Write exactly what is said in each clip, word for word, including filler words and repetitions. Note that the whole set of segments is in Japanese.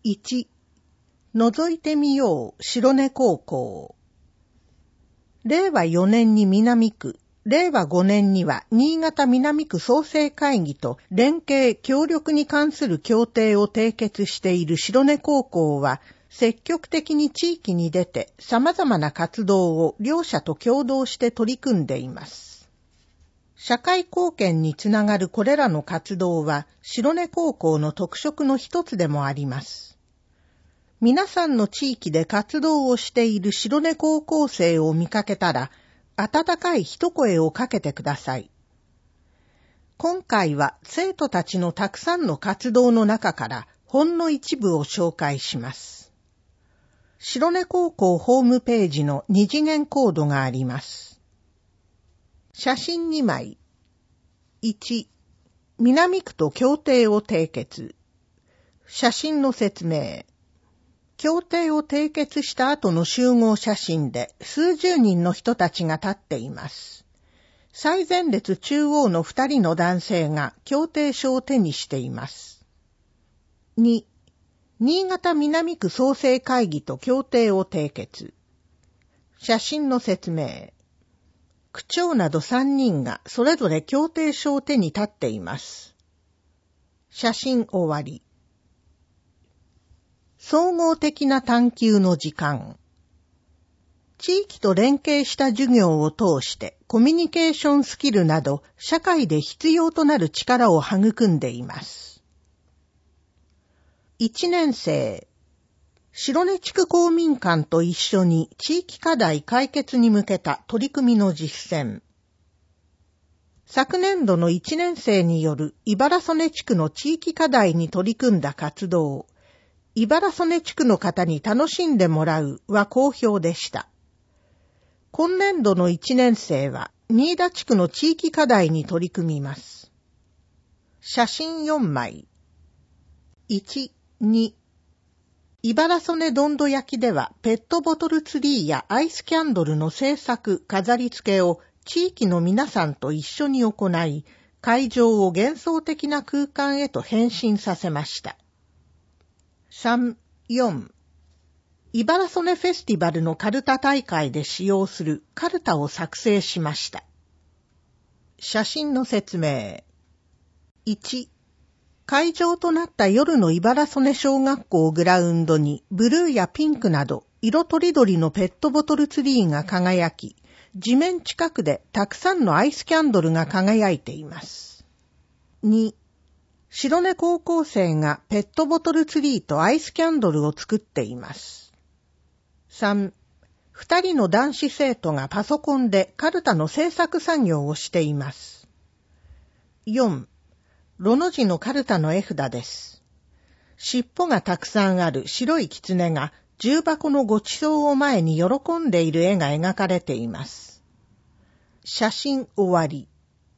いち、覗いてみよう、白根高校。れいわよねんに南区、れいわごねんには新潟南区創生会議と連携協力に関する協定を締結している白根高校は、積極的に地域に出て様々な活動を両者と共同して取り組んでいます。社会貢献につながるこれらの活動は、白根高校の特色の一つでもあります。皆さんの地域で活動をしている白根高校生を見かけたら、温かい一声をかけてください。今回は生徒たちのたくさんの活動の中からほんの一部を紹介します。白根高校ホームページの二次元コードがあります。写真にまい。いち、南区と協定を締結。写真の説明。協定を締結した後の集合写真で数十人の人たちが立っています。最前列中央の二人の男性が協定書を手にしています。に、新潟南区創生会議と協定を締結。写真の説明。区長など三人がそれぞれ協定書を手に立っています。写真終わり。総合的な探究の時間。地域と連携した授業を通してコミュニケーションスキルなど社会で必要となる力を育んでいます。いちねん生、白根地区公民館と一緒に地域課題解決に向けた取り組みの実践。昨年度のいちねん生による茨曽根地区の地域課題に取り組んだ活動、茨曽根地区の方に楽しんでもらうは好評でした。今年度のいちねん生は新田地区の地域課題に取り組みます。写真よんまい。いち、に、茨曽根どんど焼きではペットボトルツリーやアイスキャンドルの制作、飾り付けを地域の皆さんと一緒に行い、会場を幻想的な空間へと変身させました。さん、よん、茨曽根フェスティバルのカルタ大会で使用するカルタを作成しました。写真の説明。いち、会場となった夜の茨曽根小学校グラウンドにブルーやピンクなど色とりどりのペットボトルツリーが輝き、地面近くでたくさんのアイスキャンドルが輝いています。に、白根高校生がペットボトルツリーとアイスキャンドルを作っています。さん、二人の男子生徒がパソコンでカルタの制作作業をしています。よん、ロの字のカルタの絵札です。尻尾がたくさんある白い狐が重箱のごちそうを前に喜んでいる絵が描かれています。写真終わり。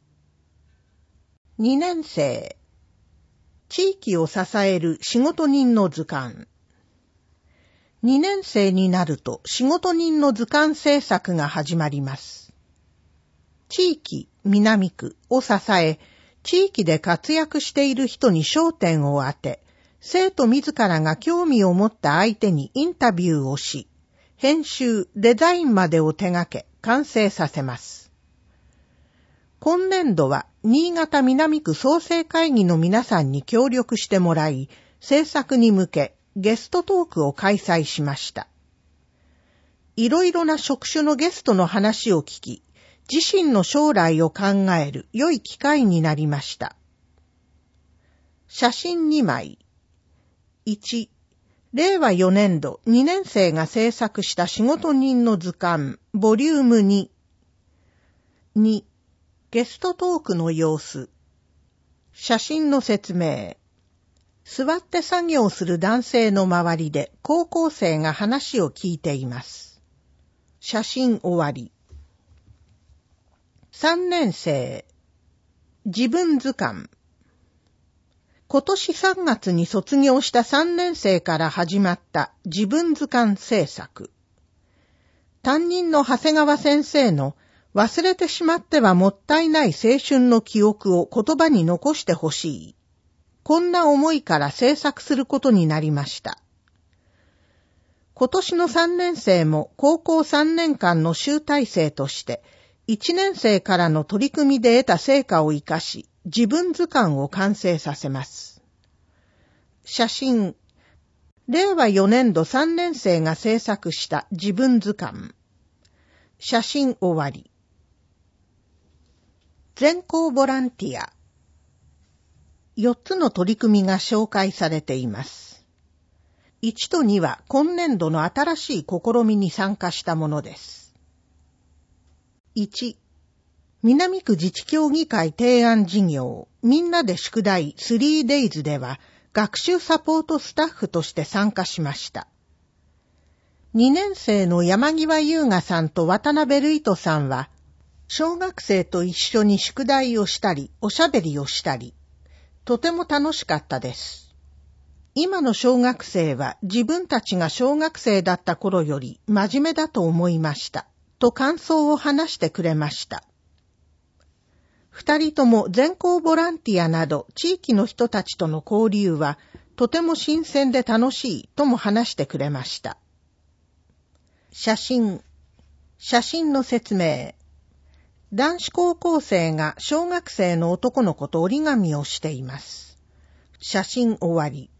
にねん生、地域を支える仕事人の図鑑。にねん生になると仕事人の図鑑制作が始まります。地域、南区を支え、地域で活躍している人に焦点を当て、生徒自らが興味を持った相手にインタビューをし、編集、デザインまでを手掛け、完成させます。今年度は新潟南区創生会議の皆さんに協力してもらい、制作に向けゲストトークを開催しました。いろいろな職種のゲストの話を聞き、自身の将来を考える良い機会になりました。写真にまい。いち、れいわよねんどにねん生が制作した仕事人の図鑑、ボリュームに。に、ゲストトークの様子。写真の説明。座って作業する男性の周りで高校生が話を聞いています。写真終わり。さんねん生、自分図鑑。今年さんがつに卒業したさんねん生から始まった自分図鑑制作。担任の長谷川先生の忘れてしまってはもったいない青春の記憶を言葉に残してほしい。 こんな思いから制作することになりました。今年のさんねん生も高校さんねんかんの集大成として、いちねん生からの取り組みで得た成果を生かし、自分図鑑を完成させます。写真、れいわよねんどさんねん生が制作した自分図鑑。写真終わり。全校ボランティア。よっつの取り組みが紹介されています。いちとには今年度の新しい試みに参加したものです。いち、南区自治協議会提案事業、みんなで宿題 スリーデイズ では、学習サポートスタッフとして参加しました。にねん生の山際優雅さんと渡辺瑠衣人さんは、小学生と一緒に宿題をしたり、おしゃべりをしたり、とても楽しかったです。今の小学生は自分たちが小学生だった頃より真面目だと思いました、と感想を話してくれました。二人とも全校ボランティアなど地域の人たちとの交流はとても新鮮で楽しいとも話してくれました。写真、写真の説明。男子高校生が小学生の男の子と折り紙をしています。写真終わり。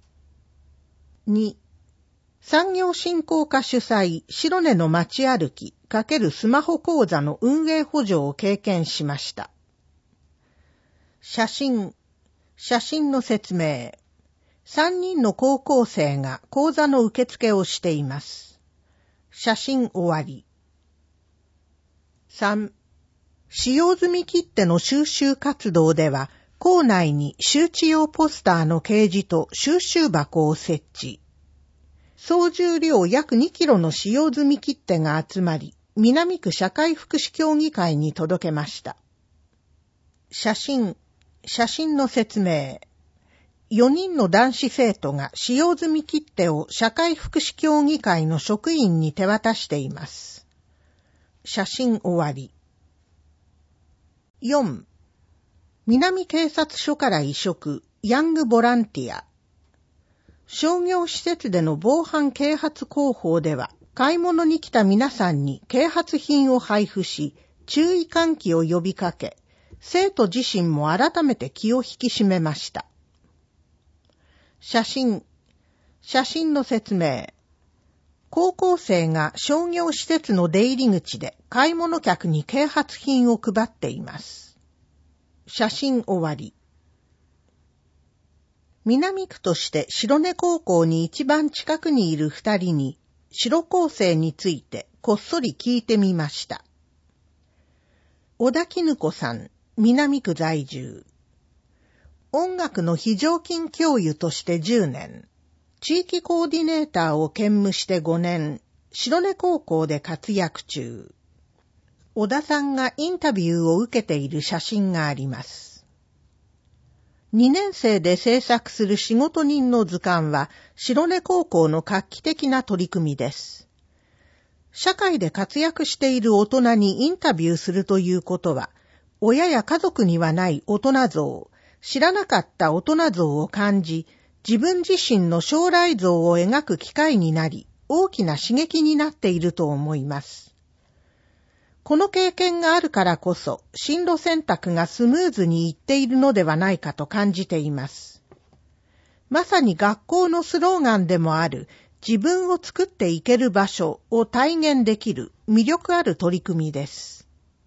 に、産業振興課主催白根の街歩き×スマホ講座の運営補助を経験しました。写真、写真の説明。さんにんの高校生が講座の受付をしています。写真終わり。さん、使用済み切手の収集活動では、校内に周知用ポスターの掲示と収集箱を設置。総重量約にキロの使用済み切手が集まり、南区社会福祉協議会に届けました。写真、写真の説明。よにんの男子生徒が使用済み切手を社会福祉協議会の職員に手渡しています。写真終わり。よん、南警察署から委嘱、ヤングボランティア。商業施設での防犯啓発広報では、買い物に来た皆さんに啓発品を配布し、注意喚起を呼びかけ、生徒自身も改めて気を引き締めました。写真、写真の説明。高校生が商業施設の出入り口で買い物客に啓発品を配っています。写真終わり。南区として白根高校に一番近くにいる二人に白高生についてこっそり聞いてみました。小田絹子さん、南区在住。音楽の非常勤教諭としてじゅうねん。地域コーディネーターを兼務してごねん、白根高校で活躍中。小田さんがインタビューを受けている写真があります。にねん生で制作する仕事人の図鑑は、白根高校の画期的な取り組みです。社会で活躍している大人にインタビューするということは、親や家族にはない大人像、知らなかった大人像を感じ、自分自身の将来像を描く機会になり、大きな刺激になっていると思います。この経験があるからこそ、進路選択がスムーズにいっているのではないかと感じています。まさに学校のスローガンでもある、自分を作っていける場所を体現できる魅力ある取り組みです。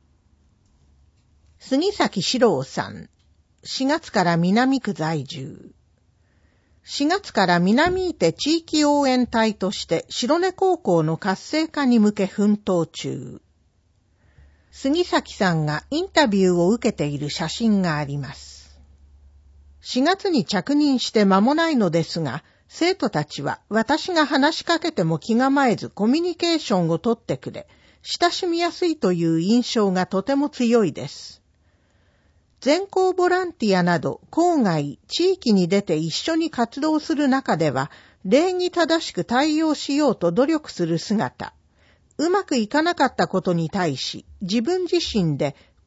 杉崎史郎さん、しがつから南区在住。しがつから南伊手地域応援隊として白根高校の活性化に向け奮闘中。杉崎さんがインタビューを受けている写真があります。しがつに着任して間もないのですが、生徒たちは私が話しかけても気構えずコミュニケーションをとってくれ、親しみやすいという印象がとても強いです。全校ボランティアなど校外、地域に出て一緒に活動する中では、礼儀正しく対応しようと努力する姿、うまくいかなかったことに対し、自分自身で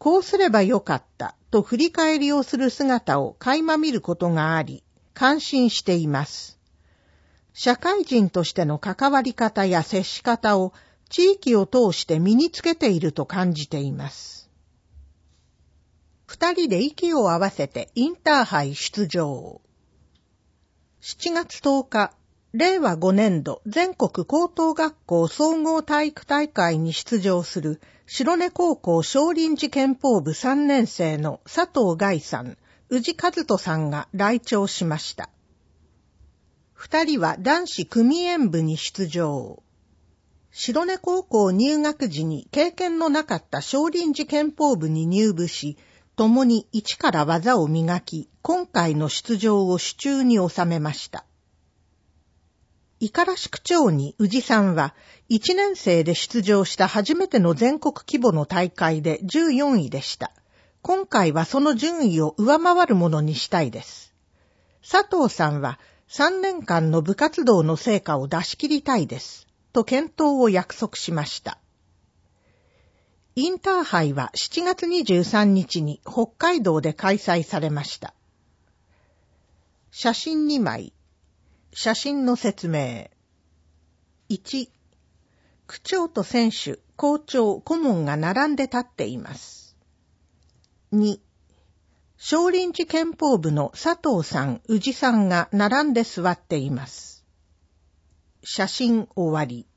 こうすればよかったと振り返りをする姿を垣間見ることがあり、感心しています。社会人としての関わり方や接し方を地域を通して身につけていると感じています。二人で息を合わせてインターハイ出場。しちがつとおか、れいわごねんど全国高等学校総合体育大会に出場する白根高校少林寺拳法部さんねん生の佐藤凱さん、宇治和人さんが来庁しました。二人は男子組演部に出場。白根高校入学時に経験のなかった少林寺拳法部に入部し、共に一から技を磨き、今回の出場を手中に収めました。五十嵐区長に宇治さんは、一年生で出場した初めての全国規模の大会でじゅうよんいでした。今回はその順位を上回るものにしたいです。佐藤さんは、さんねんかんの部活動の成果を出し切りたいです。と健闘を約束しました。インターハイはしちがつにじゅうさんにちに北海道で開催されました。写真にまい。写真の説明。いち、区長と選手、校長、顧問が並んで立っています。に、少林寺拳法部の佐藤さん、宇治さんが並んで座っています。写真終わり。